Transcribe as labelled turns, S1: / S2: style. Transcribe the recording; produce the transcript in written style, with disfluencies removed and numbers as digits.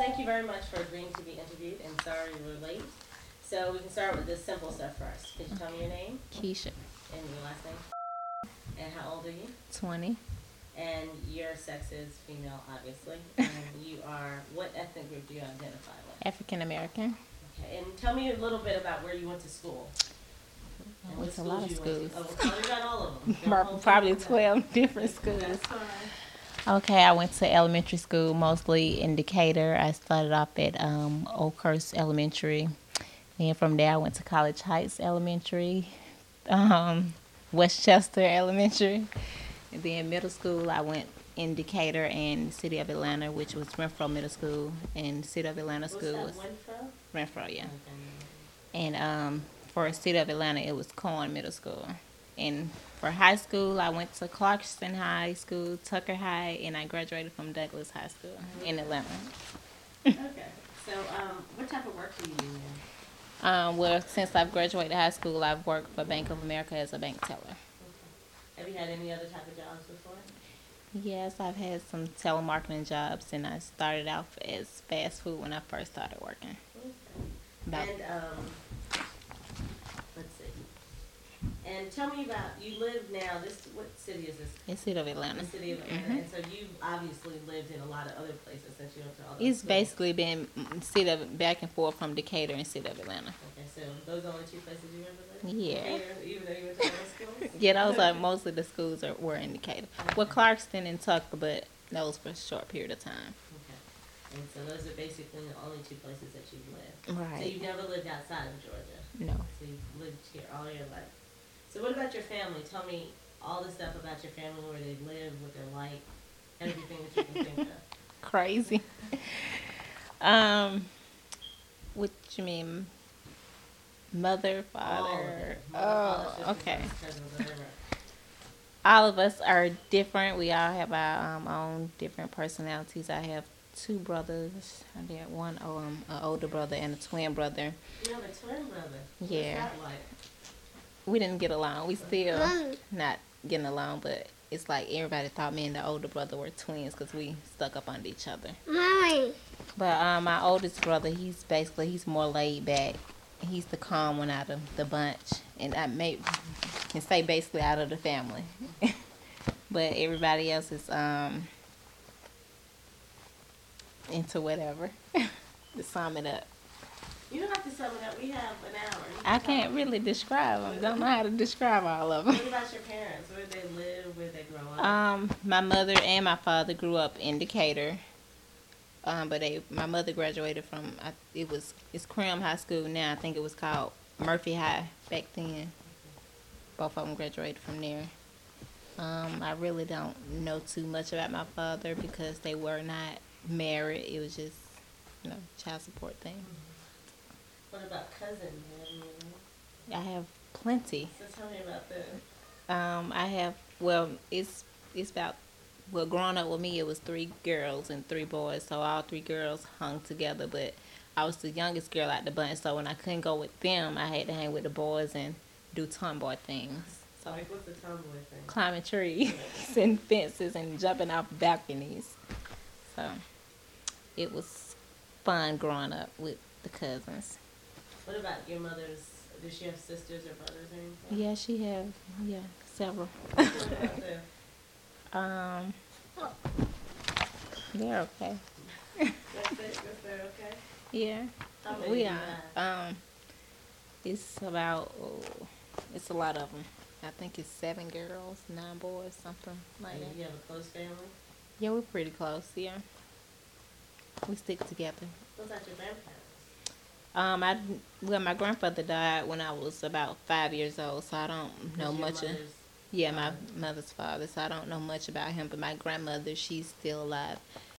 S1: thank you very much for agreeing to be interviewed, and sorry we were late. So we can start with the simple stuff first. Could you tell me your name
S2: Keisha,
S1: and your last name? And how old are you?
S2: 20.
S1: And your sex is female, obviously. And you are, what ethnic group do you identify with?
S2: African American.
S1: Okay, and tell me a little bit about where you went to school.
S2: I
S1: And
S2: went
S1: what
S2: to a lot of
S1: you went
S2: schools.
S1: to. Oh, well, tell me about all of them. Don't
S2: Probably
S1: hold me
S2: 12 different
S1: back.
S2: schools.
S1: That's fine.
S2: Okay, I went to elementary school, mostly in Decatur. I started off at Oakhurst Elementary. And from there, I went to College Heights Elementary, Westchester Elementary. And then middle school, I went in Decatur and City of Atlanta, which was Renfro Middle School. And City of Atlanta School was
S1: What's that,
S2: Renfro, yeah.
S1: Okay.
S2: And for City of Atlanta, it was Cohen Middle School. And for high school, I went to Clarkston High School, Tucker High, and I graduated from Douglas High School in Atlanta.
S1: Okay. So, what type of work do you do now?
S2: Well, since I've graduated high school, I've worked for Bank of America as a bank teller.
S1: Okay. Have you had any other type of jobs before?
S2: Yes, I've had some telemarketing jobs, and I started out as fast food when I first started working.
S1: Okay.
S2: About
S1: And let's see. And tell me about, you live now, what city is this?
S2: in City of Atlanta.
S1: The city of Atlanta. And so you've obviously lived in a lot of other places since you went to all those
S2: It's
S1: schools.
S2: basically been City of back and forth from Decatur and City of Atlanta.
S1: Okay, so those are the only two places you ever lived?
S2: Yeah.
S1: Even though you went to all those schools?
S2: Yeah, those are mostly the schools were in Decatur. Well, Clarkston and Tucker, but those for a short period of time.
S1: Okay. And so those are basically the only two places that you've lived. So
S2: Right.
S1: you've never lived outside of Georgia?
S2: No.
S1: So you've lived here all your life. So what about your family? Tell me all the stuff about your family, where they live, what they're like, everything that you can think of.
S2: Crazy. What you mean? Mother,
S1: All of
S2: father.
S1: it. Mother, father,
S2: Oh,
S1: sisters,
S2: okay.
S1: brothers, cousins, whatever.
S2: All of us are different. We all have our own different personalities. I have two brothers. I got one an older brother and a twin brother.
S1: You have a twin brother.
S2: Yeah.
S1: What's that like?
S2: We didn't get along. We still not getting along, but it's like everybody thought me and the older brother were twins because we stuck up under each other.
S3: Mommy.
S2: But my oldest brother, he's more laid back. He's the calm one out of the bunch, and I can say basically out of the family. But everybody else is into whatever. To sum it up,
S1: You don't have to sum it up. We have an hour. You
S2: I
S1: can
S2: can't
S1: talk.
S2: really describe them. Don't know how to describe all of them.
S1: What about your parents? Where did they live? Where did they grow up?
S2: My mother and my father grew up in Decatur. But my mother graduated from it's Cram High School now. I think it was called Murphy High back then. Both of them graduated from there. I really don't know too much about my father because they were not married. It was just, child support thing.
S1: What about cousins? Do you have any?
S2: I have plenty.
S1: So tell me about them.
S2: I have, it's about, growing up with me, it was 3 girls and 3 boys, so all 3 girls hung together, but I was the youngest girl out the bunch, so when I couldn't go with them, I had to hang with the boys and do tomboy things. So
S1: Like, what's the tomboy thing?
S2: climbing trees and fences and jumping off balconies. So it was fun growing up with the cousins.
S1: What about your mother's? Does she have sisters or brothers or anything?
S2: Yeah, she have, several.
S1: What about them?
S2: They're okay.
S1: That's it? That's they're okay?
S2: Yeah.
S1: How many
S2: We
S1: do you
S2: are.
S1: have?
S2: It's about, it's a lot of them. I think it's 7 girls, 9 boys, something like
S1: And
S2: that.
S1: you have a close family?
S2: Yeah, we're pretty close, yeah. We stick together.
S1: What about your grandparents?
S2: My grandfather died when I was about 5 years old, so I don't know
S1: Your
S2: much.
S1: mother's
S2: Yeah, my
S1: father.
S2: mother's father, so I don't know much about him. But my grandmother, she's still alive.